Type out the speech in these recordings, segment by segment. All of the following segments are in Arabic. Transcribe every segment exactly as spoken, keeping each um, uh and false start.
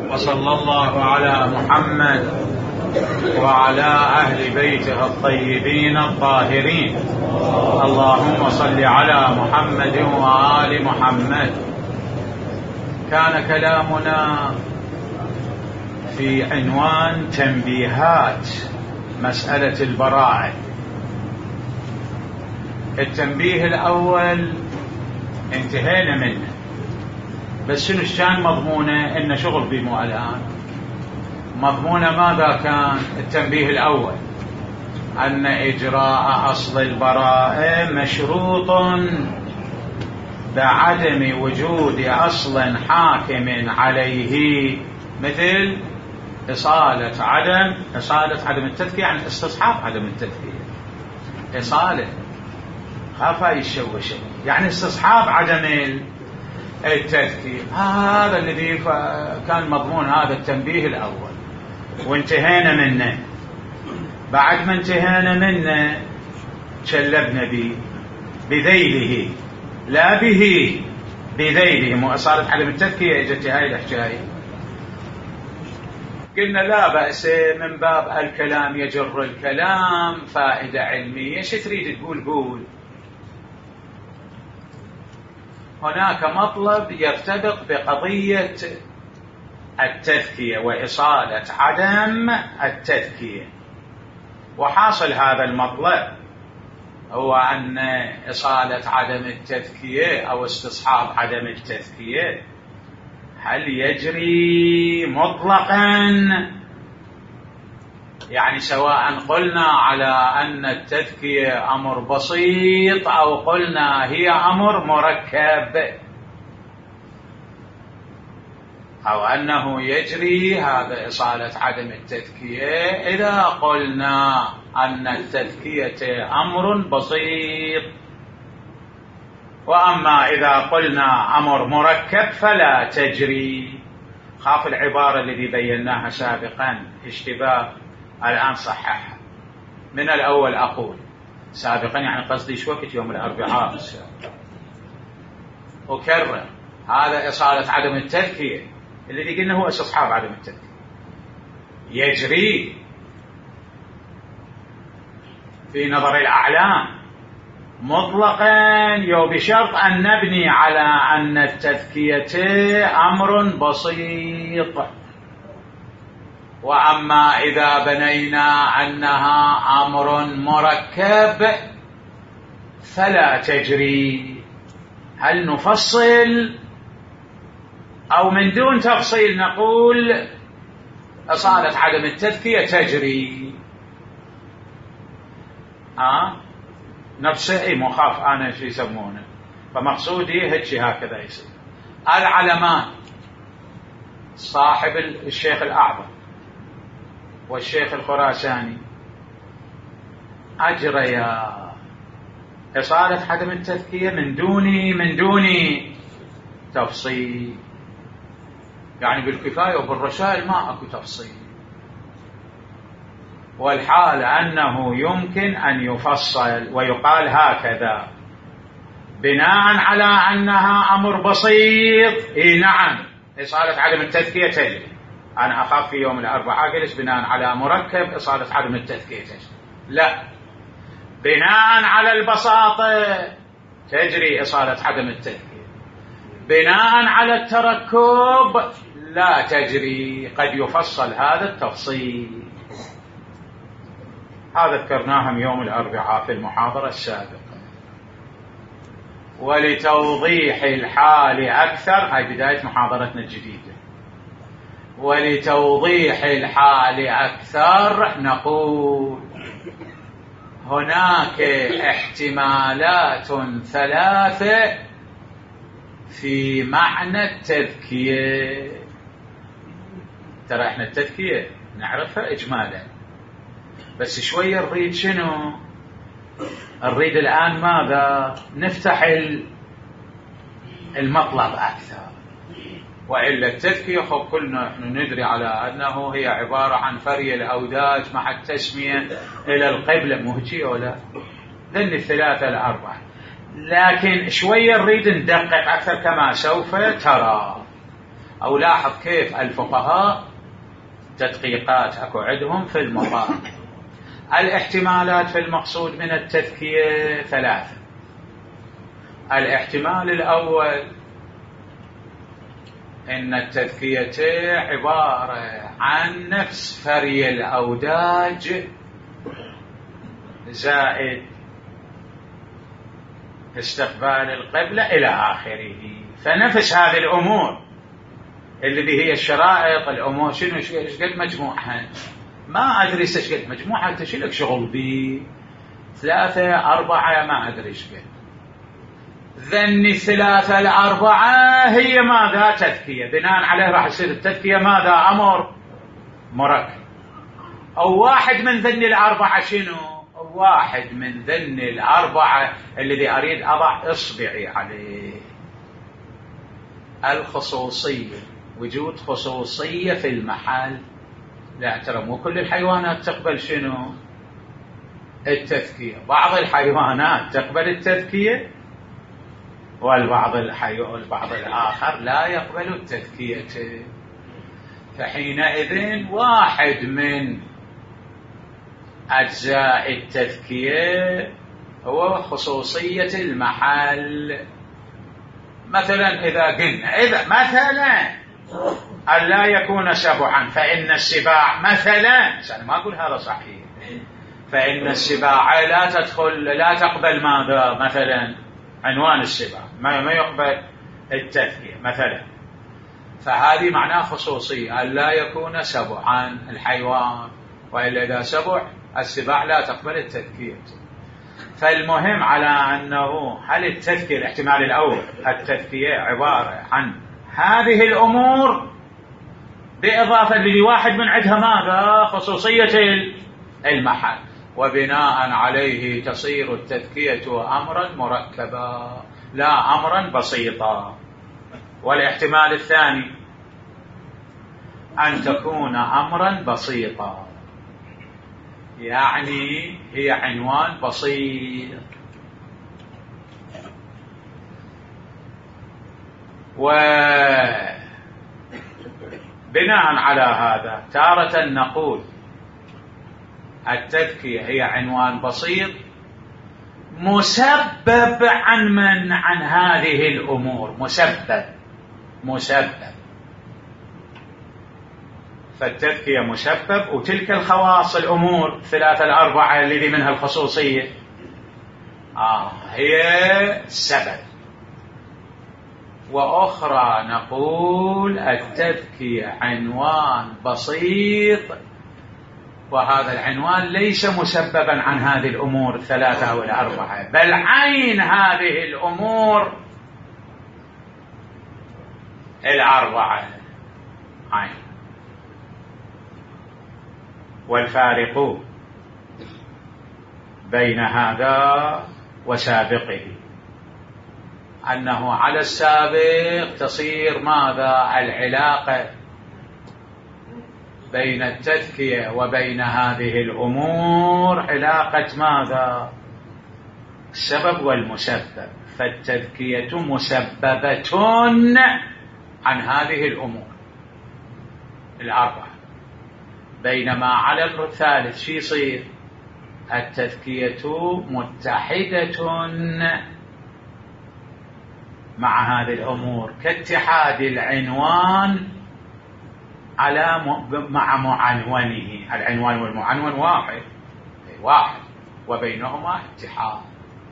وصلى الله على محمد وعلى أهل بيته الطيبين الطاهرين. اللهم صل على محمد وآل محمد. كان كلامنا في عنوان تنبيهات مسألة البراءة. التنبيه الأول انتهينا منه، بس شنو كان مضمونه؟ إن شغل بيمو الآن. مضمونه ماذا كان؟ التنبيه الأول أن إجراء أصل البراءة مشروط بعدم وجود أصل حاكم عليه، مثل إصالة عدم إصالة عدم التذكية، يعني استصحاب عدم التذكية. إصالة خافا يشوش، يعني استصحاب عدم التذكير. هذا الذي كان مضمون هذا التنبيه الأول، وانتهينا منه. بعد ما انتهينا منه شلبنا به بذيله، لا به بذيله، مو أصالة عدم التذكية. اجت هاي الحكاية، قلنا لا بأس من باب الكلام يجر الكلام، فائدة علمية. شو تريد تقول؟ قول. هناك مطلب يرتبط بقضية التذكية وإصالة عدم التذكية، وحاصل هذا المطلب هو أن إصالة عدم التذكية أو استصحاب عدم التذكية هل يجري مطلقا؟ يعني سواء قلنا على أن التذكية أمر بسيط أو قلنا هي أمر مركب، أو أنه يجري هذا إصالة عدم التذكية إذا قلنا أن التذكية أمر بسيط، وأما إذا قلنا أمر مركب فلا تجري. خاف العبارة التي بيناها سابقا اشتباه، الآن صححها. من الأول أقول سابقا، يعني قصدي شو وقت يوم الأربعاء، أكرر هذا إصالة عدم التذكية الذي قلنا هو استصحاب عدم التذكية يجري في نظر الأعلام مطلقا، يو بشرط أن نبني على أن التذكية أمر بسيط. وأما إذا بنينا أنها أمر مركب فلا تجري. هل نفصل أو من دون تفصيل نقول إصالة عدم التذكية تجري؟ آه؟ نفسه اي مخاف انا شو يسمونه، فمقصودي هيك هكذا يصير. العلمان صاحب الشيخ الأعظم والشيخ الخراساني أجريا إصالة عدم التذكية من دون من دون تفصيل، يعني بالكفاية وبالرشائل ما اكو تفصيل. والحال أنه يمكن أن يفصل ويقال هكذا بناء على أنها أمر بسيط. إيه نعم، إصالة عدم التذكية تجري. أنا أخاف في يوم الأربعاء جلس بناء على مركب إصالة عدم التذكية تجري. لا، بناء على البساطة تجري إصالة عدم التذكية، بناء على التركب لا تجري. قد يفصل هذا التفصيل. هذا ذكرناهم يوم الأربعاء في المحاضرة السابقة. ولتوضيح الحال أكثر، هاي بداية محاضرتنا الجديدة، ولتوضيح الحال أكثر نقول هناك احتمالات ثلاثة في معنى التذكية. ترى احنا التذكية نعرفها إجمالا، بس شوية نريد شنو؟ نريد الآن ماذا؟ نفتح المطلب أكثر. وإلا التذكية خب كلنا نحن ندري على أنه هي عبارة عن فري الأوداج مع التسمية إلى القبلة، مهجية ولا ذن الثلاثة الأربعة. لكن شوية نريد ندقق أكثر كما سوف ترى. أو لاحظ كيف الفقهاء تدقيقات أكو عندهم في المقام. الاحتمالات في المقصود من التذكية ثلاثة. الاحتمال الأول إن التذكية عبارة عن نفس فري الأوداج زائد استقبال القبلة إلى آخره. فنفس هذه الأمور اللي هي الشرائط الأمور شنو ايش قد مجموعها؟ ما أدري ايش قد مجموعها، تشيلك شغل بي ثلاثة أربعة ما أدري ايش قد. ذني الثلاثة الأربعة هي ماذا؟ تذكية. بناء عليه راح يصير التذكية ماذا؟ أمر مركب. أو واحد من ذني الأربعة شنو؟ واحد من ذني الأربعة الذي أريد أضع إصبعي عليه الخصوصية، وجود خصوصية في المحل. لا ترى مو كل الحيوانات تقبل شنو؟ التذكية. بعض الحيوانات تقبل التذكية والبعض الحيوان البعض الآخر لا يقبل التذكية. فحينئذ واحد من أجزاء التذكية هو خصوصية المحل. مثلا إذا قلنا إذا مثلا أن لا يكون سبعا، فإن السباع مثلا، أنا ما أقول هذا صحيح، فإن السباع لا تدخل لا تقبل ماذا؟ مثلا عنوان السباع ما ما يقبل التذكية مثلا. فهذه معناه خصوصية، أن لا يكون سبعا الحيوان، وإلا إذا سبع السباع لا تقبل التذكية. فالمهم على أنه هل التذكية الاحتمال الأول التذكية عبارة عن هذه الأمور بإضافة لواحد من عندها ماذا؟ خصوصية المحل، وبناء عليه تصير التذكية أمرا مركبا لا أمرا بسيطا. والاحتمال الثاني أن تكون أمرا بسيطا، يعني هي عنوان بسيط. وبناء على هذا تارة نقول التذكية هي عنوان بسيط مسبب عن من عن هذه الأمور، مسبب مسبب فالتذكية مسبب، وتلك الخواص الأمور الثلاثة الأربعة الذي منها الخصوصية آه هي سبب. وأخرى نقول التذكية عنوان بسيط، وهذا العنوان ليس مسببا عن هذه الأمور الثلاثة أو الأربعة، بل عين هذه الأمور الأربعة عين. والفارق بين هذا وسابقه أنه على السابق تصير ماذا؟ العلاقة بين التذكية وبين هذه الأمور علاقة ماذا؟ السبب والمسبب. فالتذكية مسببة عن هذه الأمور الأربعة، بينما على الثالث شي يصير؟ التذكية متحدة مع هذه الأمور كاتحاد العنوان على م... مع معنونه. العنوان والمعنون واحد واحد وبينهما اتحاد،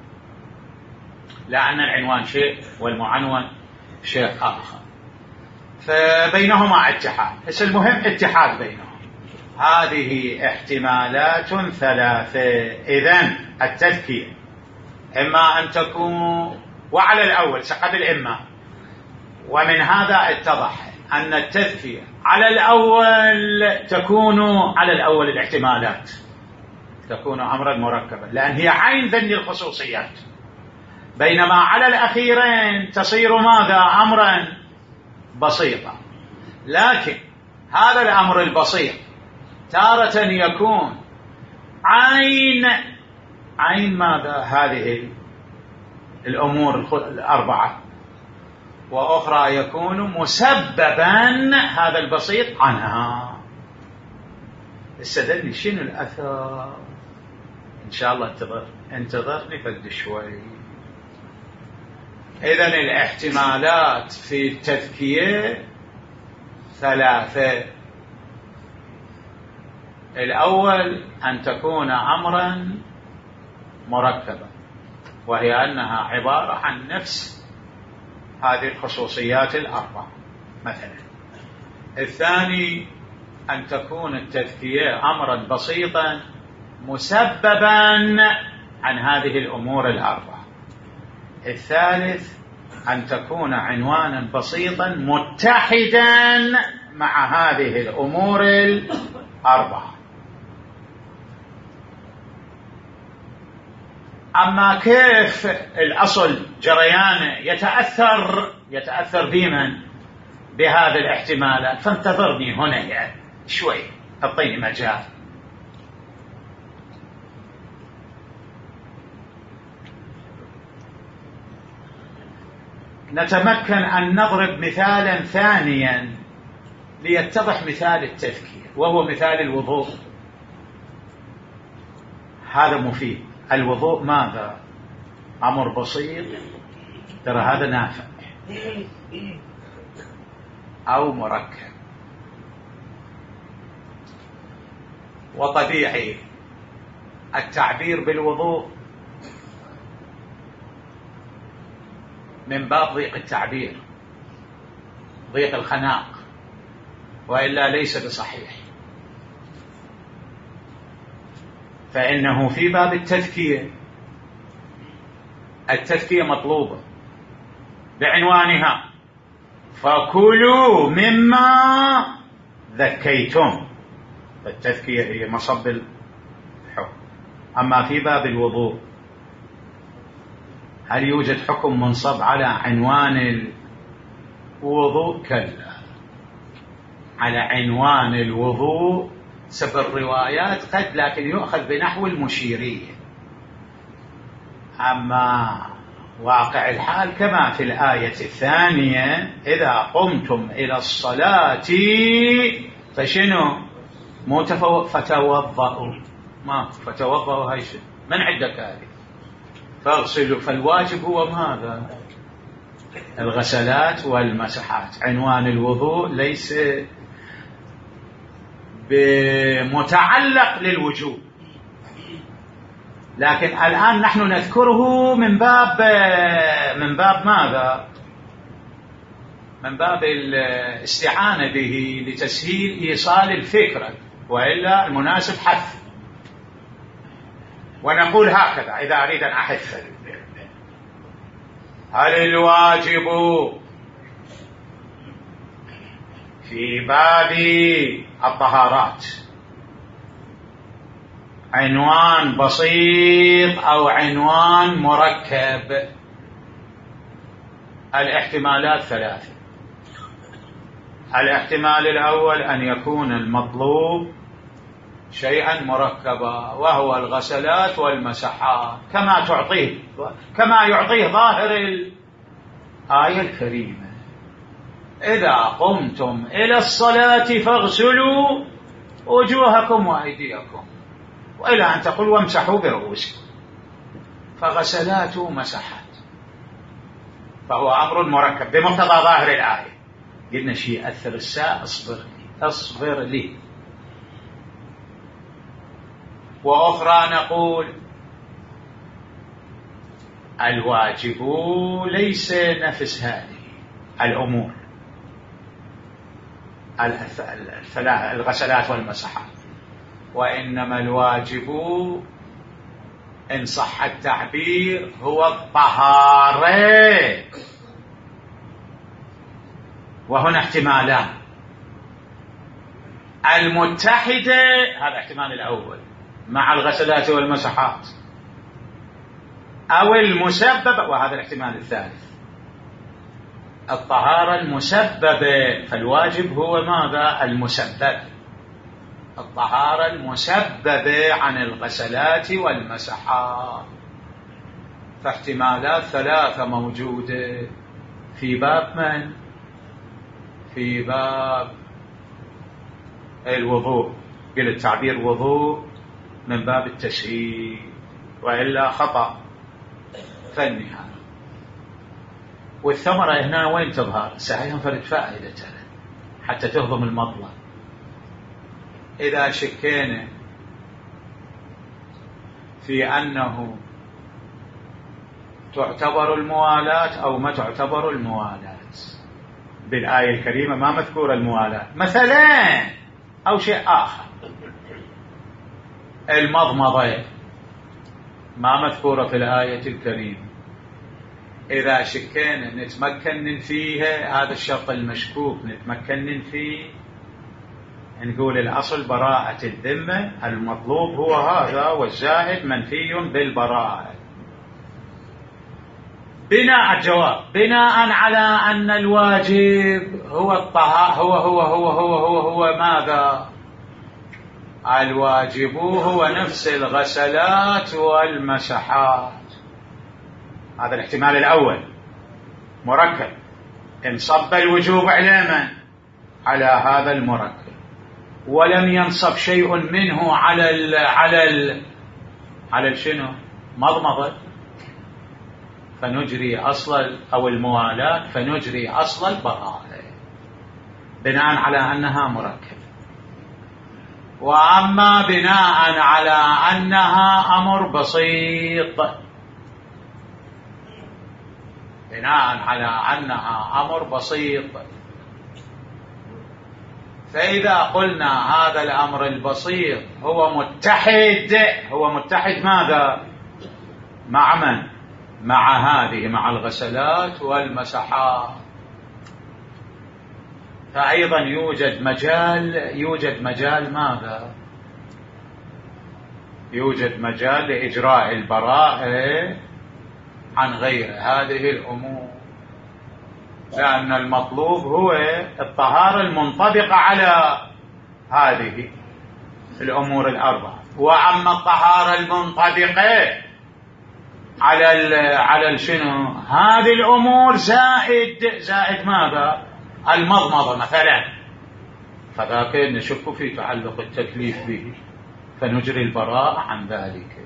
لأن العنوان شيء والمعنون شيء آخر، فبينهما اتحاد. بس المهم اتحاد بينهم. هذه احتمالات ثلاثة. إذن التذكية إما أن تكون، وعلى الأول قبل إما، ومن هذا اتضح أن التذكية على الأول تكون على الأول الاحتمالات تكون أمرا مركبا لأن هي عين ذني الخصوصيات، بينما على الأخيرين تصير ماذا؟ أمرا بسيطا. لكن هذا الأمر البسيط تارة يكون عين عين ماذا؟ هذه الأمور الأربعة، وأخرى يكون مسببا هذا البسيط عنها. استدلني شنو الأثر؟ إن شاء الله انتظر انتظرني فد شوي. إذن الاحتمالات في التذكية ثلاثة. الأول أن تكون أمرا مركبا، وهي أنها عبارة عن نفس هذه الخصوصيات الأربعة مثلا. الثاني أن تكون التذكية أمرا بسيطا مسببا عن هذه الأمور الأربعة. الثالث أن تكون عنوانا بسيطا متحدا مع هذه الأمور الأربعة. أما كيف الأصل جريان يتأثر يتأثر بمن بهذه الاحتمالات؟ فانتظرني هنا يعني شوي، أعطيني مجال. نتمكن أن نضرب مثالا ثانيا ليتضح مثال التذكير، وهو مثال الوضوء. هذا مفيد. الوضوء ماذا؟ أمر بسيط، ترى هذا نافع أو مركب. وطبيعي التعبير بالوضوء من باب ضيق التعبير، ضيق الخناق، وإلا ليس بصحيح. فإنه في باب التذكية، التذكية مطلوبة بعنوانها فكلوا مما ذكيتم، فالتذكية هي مصب الحكم. أما في باب الوضوء هل يوجد حكم منصب على عنوان الوضوء؟ كلا، على عنوان الوضوء سب الروايات قد، لكن يؤخذ بنحو المشيرية. أما واقع الحال كما في الآية الثانية: إذا قمتم إلى الصلاة فشنو؟ مو فتوضأوا، ما فتوضأوا هاي شنو؟ من عندك هذه؟ فاغسلوا. فالواجب هو ماذا؟ الغسلات والمسحات. عنوان الوضوء ليس بمتعلق للوجوب، لكن الآن نحن نذكره من باب من باب ماذا؟ من باب الاستعانة به لتسهيل إيصال الفكرة، وإلا المناسب حث. ونقول هكذا إذا أريد أن أحث: هل الواجب في باب الطهارات عنوان بسيط أو عنوان مركب؟ الاحتمالات ثلاثة. الاحتمال الأول أن يكون المطلوب شيئا مركبا، وهو الغسلات والمسحات، كما تعطيه كما يعطيه ظاهر الآية الكريمة: إذا قمتم إلى الصلاة فاغسلوا وجوهكم وأيديكم، وإلى أن تقول وامسحوا برؤوسكم، فغسلات ومسحات، فهو أمر مركب بمقتضى ظاهر الآية. قلنا شيء أثر الساء، اصبر لي اصبر لي. وأخرى نقول الواجب ليس نفس هذه الأمور الغسلات والمسحات، وإنما الواجب إن صح التعبير هو الطهارة. وهنا احتمالان: المتحدة، هذا الاحتمال الأول مع الغسلات والمسحات، أو المسببة، وهذا الاحتمال الثالث الطهارة المسببة. فالواجب هو ماذا؟ المسبب، الطهارة المسببة عن الغسلات والمسحات. فاحتمالات ثلاثة موجودة في باب من؟ في باب الوضوء. قلت تعبير وضوء من باب التسهيل، وإلا خطأ فني هذا. والثمرة هنا وين تظهر؟ سينفرد فائدة حتى تهضم المطلب. إذا شكينا في أنه تعتبر الموالاة أو ما تعتبر الموالاة، بالآية الكريمة ما مذكورة الموالاة مثلا، أو شيء آخر. المضمضة ما مذكورة في الآية الكريمة. إذا شكينا نتمكن فيها، هذا الشرط المشكوك نتمكن فيه، نقول الأصل براءة الذمة، المطلوب هو هذا، والزائد منفي بالبراءة. بناء الجواب بناء على أن الواجب هو الطهارة، هو هو هو هو هو هو ماذا؟ الواجب هو نفس الغسلات والمسحات. هذا الاحتمال الأول مركب، انصب الوجوب على من؟ على هذا المركب، ولم ينصب شيء منه على ال على ال على شنو؟ مضمضة، فنجري أصل أو الموالاة، فنجري أصل البراءة بناء على أنها مركب. وأما بناء على أنها أمر بسيط، بناء على أنها أمر بسيط، فإذا قلنا هذا الأمر البسيط هو متحد، هو متحد ماذا؟ مع من؟ مع هذه، مع الغسلات والمسحات. فأيضا يوجد مجال، يوجد مجال ماذا؟ يوجد مجال لإجراء البراءة عن غير هذه الأمور، لأن المطلوب هو الطهارة المنطبقة على هذه الأمور الأربعة. وأما الطهارة المنطبقة على ال على الشنو؟ هذه الأمور زائد زائد ماذا؟ المضمضة مثلا، فذاك نشك في تعلق التكليف به، فنجري البراءة عن ذلك.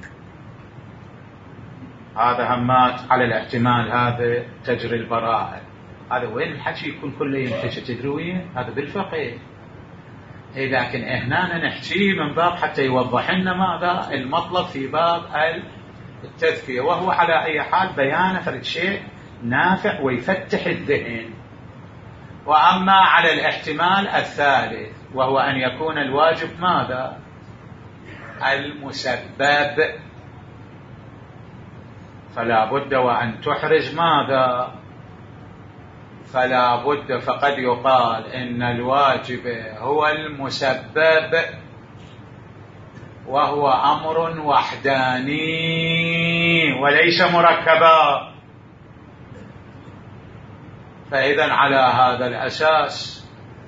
هذا همات على الاحتمال هذا تجري البراءة. هذا وين الحكي يكون كله ينتشر؟ تدري هذا بالفقه. إيه لكن هنا نحكي من باب حتى يوضح لنا ماذا المطلب في باب التذكية، وهو على أي حال بيان فرد شيء نافع ويفتح الذهن. وأما على الاحتمال الثالث، وهو أن يكون الواجب ماذا؟ المسبب، فلا بد وأن تحرز ماذا؟ فلا بد، فقد يقال إن الواجب هو المسبب، وهو أمر وحداني وليس مركبا. فإذا على هذا الأساس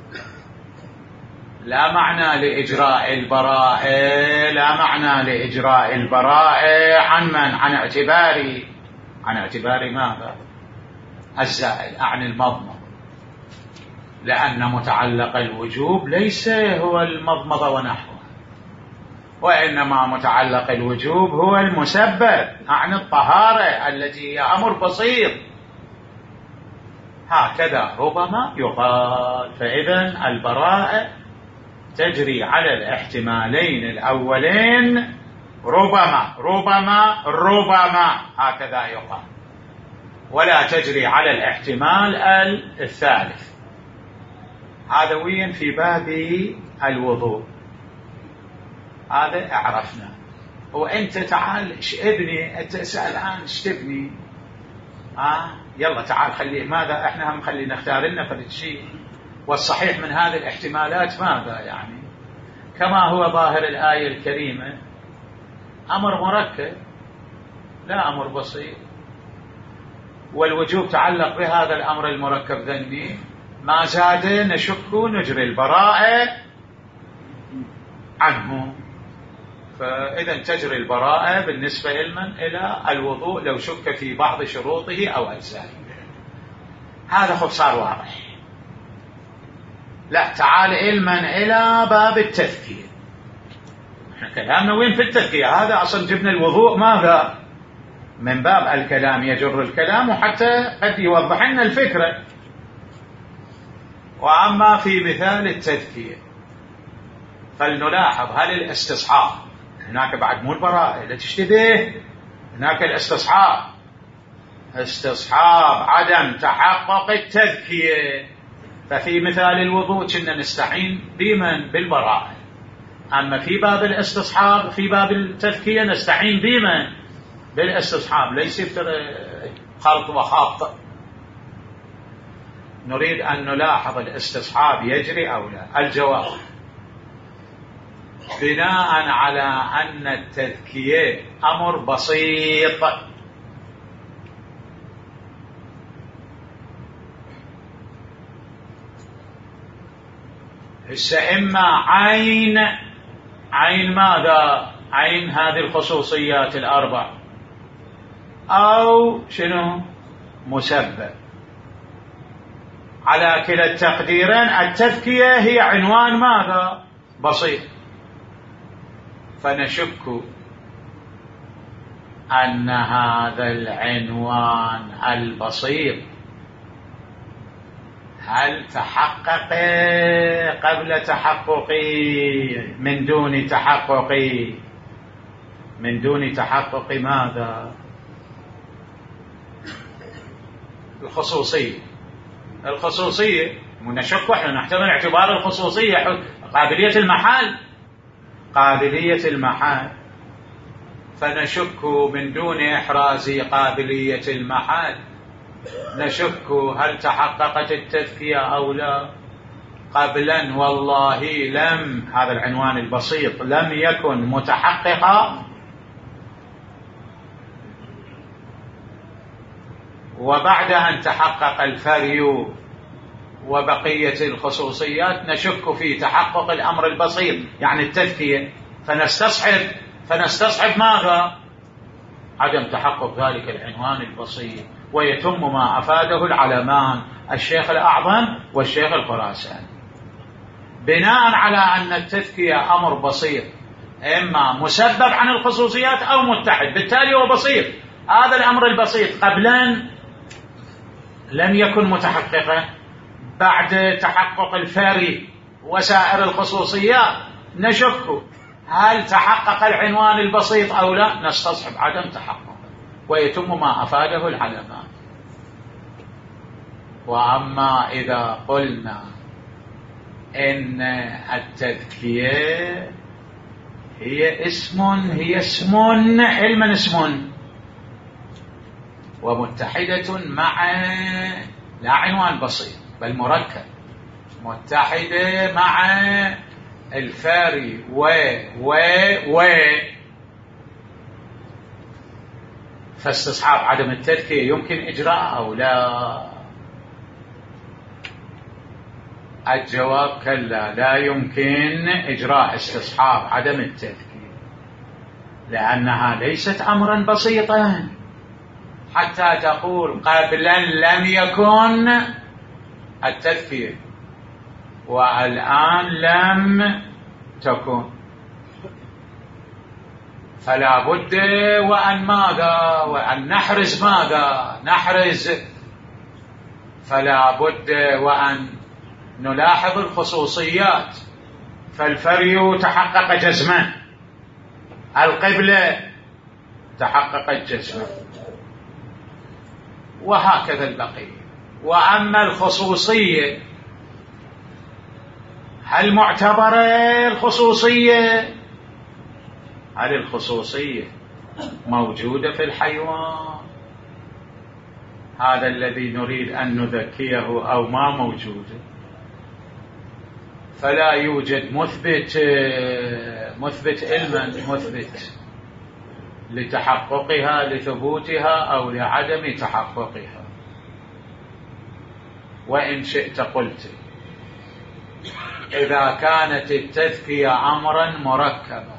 لا معنى لإجراء البراءة، لا معنى لإجراء البراءة عن من؟ عن اعتبار عن اعتبار ماذا؟ الزائد عن المضمضة، لأن متعلق الوجوب ليس هو المضمضة ونحوه، وإنما متعلق الوجوب هو المسبب عن الطهارة التي هي أمر بسيط. هكذا ربما يقال. فإذا البراءة تجري على الاحتمالين الأولين، ربما ربما ربما هكذا يقال، ولا تجري على الاحتمال الثالث. هذا وين؟ في باب الوضوء. هذا عرفنا. وانت تعال ايش ابني؟ انت اسال الان ايش تبني؟ اه يلا تعال خلي ماذا؟ احنا هم خلي نختار لنا فرد شيء، والصحيح من هذه الاحتمالات ماذا يعني؟ كما هو ظاهر الآية الكريمة، أمر مركب لا أمر بسيط، والوجوب تعلق بهذا الأمر المركب ذنبي، ما زاد نشك نجري البراءة عنه. فإذا تجري البراءة بالنسبة لمن؟ إلى الوضوء، لو شك في بعض شروطه أو أجزائه. هذا خب صار واضح. لا، تعال علما إلى باب التذكية. احنا كلامنا وين في التذكية؟ هذا أصلا جبنا الوضوء ماذا؟ من باب الكلام يجر الكلام، وحتى قد يوضح لنا الفكرة. وأما في مثال التذكية فلنلاحظ هل الاستصحاب هناك بعد مو البراءة لا تشتبه، هناك الاستصحاب استصحاب عدم تحقق التذكية. ففي مثال الوضوء كنا نستعين بمن؟ بالبراءة. أما في باب الاستصحاب في باب التذكية نستعين بمن؟ بالاستصحاب، ليس خلط وخاط. نريد أن نلاحظ الاستصحاب يجري أو لا. الجواب بناء على أن التذكية أمر بسيط، هسه إما عين عين ماذا؟ عين هذه الخصوصيات الأربع، أو شنو؟ مسبب. على كلا التقديرين التذكية هي عنوان ماذا؟ بسيط. فنشك أن هذا العنوان البسيط هل تحقق قبل تحققي من دون تحققي من دون تحقق ماذا؟ الخصوصية. الخصوصية ونشك احنا نحتمل اعتبار الخصوصية قابلية المحال قابلية المحال فنشك من دون إحراز قابلية المحال. نشك هل تحققت التذكية أو لا. قبلا والله لم، هذا العنوان البسيط لم يكن متحققا، وبعد أن تحقق الفري وبقية الخصوصيات نشك في تحقق الأمر البسيط يعني التذكية، فنستصحب فنستصحب ماذا؟ عدم تحقق ذلك العنوان البسيط. ويتم ما أفاده العلمان الشيخ الأعظم والشيخ الخراساني بناء على أن التذكية أمر بسيط، إما مسبب عن الخصوصيات أو متحد، بالتالي هو بسيط. هذا الأمر البسيط قبلا لم يكن متحققا، بعد تحقق الفري وسائر الخصوصيات نشك هل تحقق العنوان البسيط أو لا، نستصحب عدم تحقق ويتم ما أفاده العلماء. وأما إذا قلنا إن التذكية هي اسم هي اسم علما اسم ومتحدة مع لا عنوان بسيط بل مركب، متحدة مع الفاري و و و فاستصحاب عدم التذكية يمكن إجراء أو لا؟ الجواب كلا، لا يمكن إجراء استصحاب عدم التذكية لأنها ليست أمرا بسيطا حتى تقول قبلا لم يكن التذكية والآن لم تكن. فلا بد وأن ماذا؟ وأن نحرز ماذا؟ نحرز. فلا بد وأن نلاحظ الخصوصيات. فالفري تحقق جزما، القبلة تحققت جزما، وهكذا البقية. وأما الخصوصية هل معتبرة الخصوصية؟ هل الخصوصية موجودة في الحيوان؟ هذا الذي نريد أن نذكيه أو ما موجودة. فلا يوجد مثبت مثبت علما مثبت لتحققها لثبوتها أو لعدم تحققها. وإن شئت قلت إذا كانت التذكية أمرا مركبا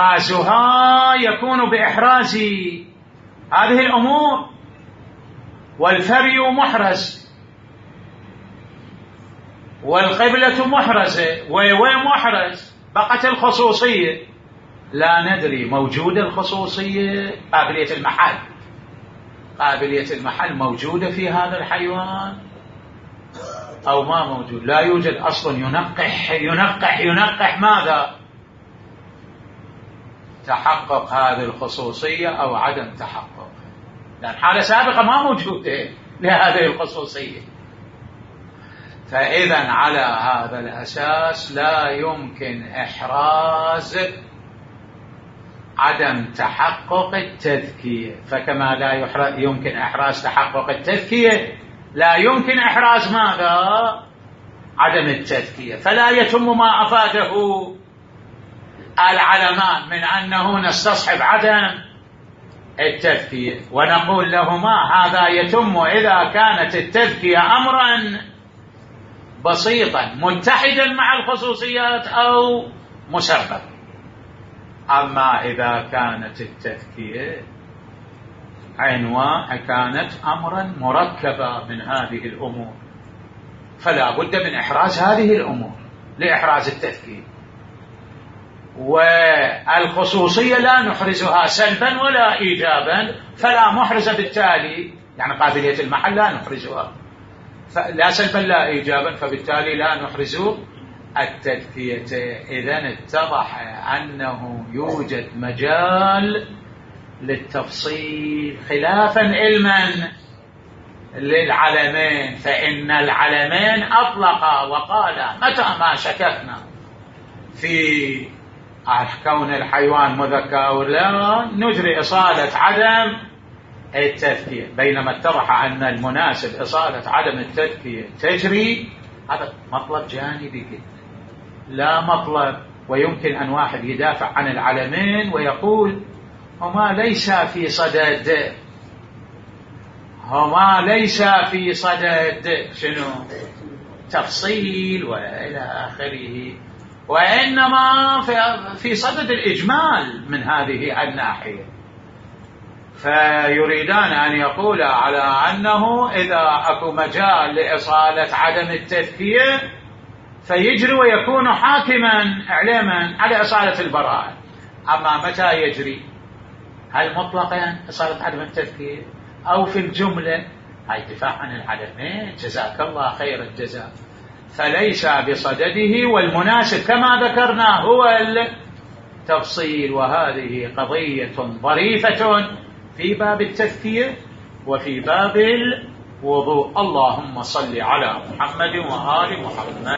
فإحرازها يكون بإحراز هذه الأمور. والفري محرز والقبلة محرزة وين محرز، بقت الخصوصية. لا ندري موجودة الخصوصية، قابلية المحل قابلية المحل موجودة في هذا الحيوان أو ما موجود؟ لا يوجد أصل. ينقح ينقح ينقح ماذا؟ تحقق هذه الخصوصية أو عدم تحقق، لأن حالة سابقة ما موجودة لهذه الخصوصية. فإذا على هذا الأساس لا يمكن إحراز عدم تحقق التذكية. فكما لا يمكن إحراز تحقق التذكية، لا يمكن إحراز ماذا؟ عدم التذكية. فلا يتم ما أفاده العلمان من أنه نستصحب عدم التذكية، ونقول لهما هذا يتم إذا كانت التذكية أمرا بسيطا متحدا مع الخصوصيات أو مسبب. أما إذا كانت التذكية عنوان كانت أمرا مركبا من هذه الأمور، فلا بد من إحراز هذه الأمور لإحراز التذكية. والخصوصية لا نحرزها سلبا ولا إيجابا، فلا محرز بالتالي، يعني قابلية المحل لا نحرزها لا سلبا لا إيجابا، فبالتالي لا نحرز التذكية. إذن اتضح أنه يوجد مجال للتفصيل خلافا علما للعلمين، فإن العلمين أطلقا وقال متى ما شككنا في كون الحيوان مذكى أو لا نجري إصالة عدم التذكية، بينما اتضح أن المناسب إصالة عدم التذكية تجري. هذا مطلب جانبي جدا، لا مطلب. ويمكن أن واحد يدافع عن العلمين ويقول هما ليس في صدد هما ليس في صدد شنو تفصيل وإلى آخره، وإنما في صدد الإجمال من هذه الناحية. فيريدان أن يقول على أنه إذا أكو مجال لإصالة عدم التذكية فيجري ويكون حاكما إعلاما على إصالة البراءة. أما متى يجري؟ هل مطلقا إصالة عدم التذكية أو في الجملة؟ هاي دفاع عن العلمين، جزاك الله خير الجزاء. فليس بصدده، والمناسب كما ذكرنا هو التفصيل. وهذه قضية ظريفة في باب التذكية وفي باب الوضوء. اللهم صل على محمد وآل محمد.